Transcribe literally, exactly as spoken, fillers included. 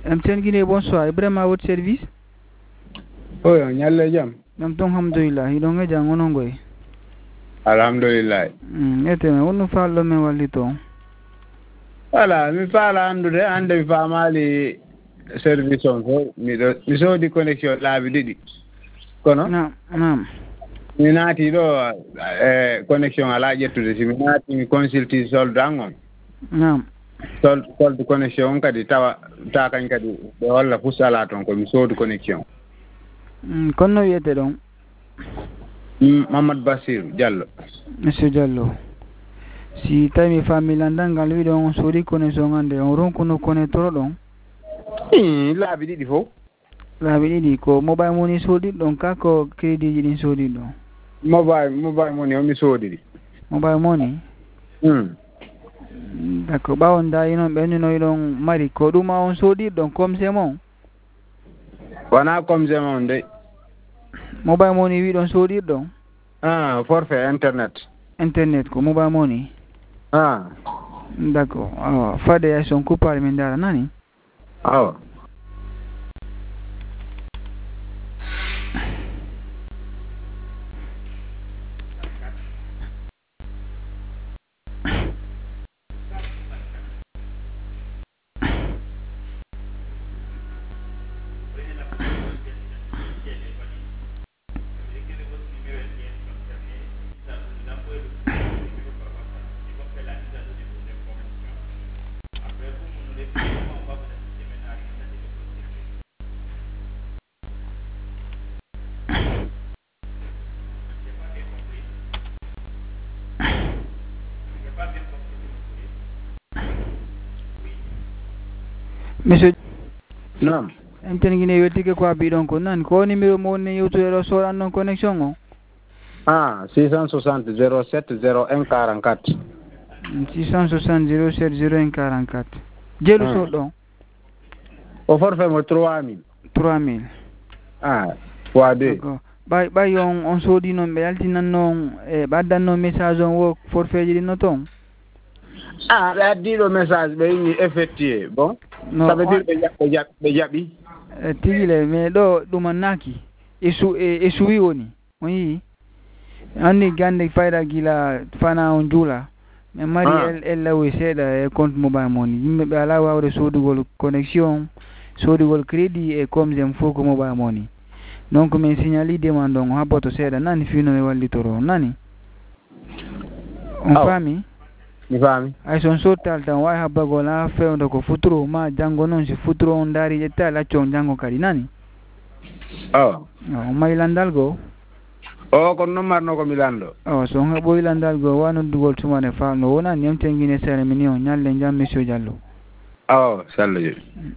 M T N Guinée, bonsoir. Ibrahima, votre service? Oui, on y a le jam. Nam tong hamdulillah. Idong e jang onongoy. Alhamdulillah. Hmm, ete me wonu fallo me wallito. Voilà, mi fala andude ande mi famali service on fo mi do mi sodi connexion laabi didi. Kono? Naam, naam. Mi naati do eh connexion ala jettude si mi naati mi consulti solde angon. Naam. Sol solde connexion kadi tawa ta kan kadi be walla fusala ton ko mi sodi connexion. Hmm, konno wiyete don? Mamad Basir Diallo. Monsieur Diallo. Si tawi famille landangal wi don on sodi connexion ande on ronkuno connector don. Hmm, laabi didi fo. Laabi didi ko mobile money sodi don ka ko credit din sodi don. Mobile mobile money o mi sodi. Mobile money? Hmm. D'accord, ba on da ino be no don mari ko duma on sodi don comme c'est mon. Wana comme c'est mon de. Mobile money wi don sodi don. Ah, forfait internet. Internet ko mobile money. Ah. D'accord. Ah, fade ya son ko par min dara nani? Ah. Monsieur Non. M T N Guinée wetike ko abi don ko nan ko numéro mo ne youtube so an non connexion o. Ah, six cent soixante zéro sept zéro un quarante-quatre. six cent soixante zéro sept zéro un quarante-quatre. Jelu so don. O forfait mo trois mille. trois mille. Ah, fois deux. D'accord. Bay bay on on sodi non be altinan non e baddan non message on wo forfait ji no ton. Ah, la dit le message be ni effectué. Bon. No, ça veut dire be jab be jabi. Eh, tigile me do dum naki. Esu e esuwi woni. Woni. Anni gande fayda gila fana on jula. Me mari Ah. el el lawe seda e compte mobile money. Yimbe be ala wawde sodugol connexion, sodugol crédit e comme j'aime faut ko mobile money. Donc men signali demande on haboto seda nani fino me wallitoro nani. On Oh. fami? Mi fami. Ay son sotal tan way habagol la fewndo ko futuro ma jango non si futuro on dari jetta la chon jango kadi nani. Oh. O maylandal go. O ko no marno ko milando. O so nga boylandal go wano dugol tumane fa no wona nyam tengine sere mini on nyalle jam monsieur Diallo. Oh, sallo.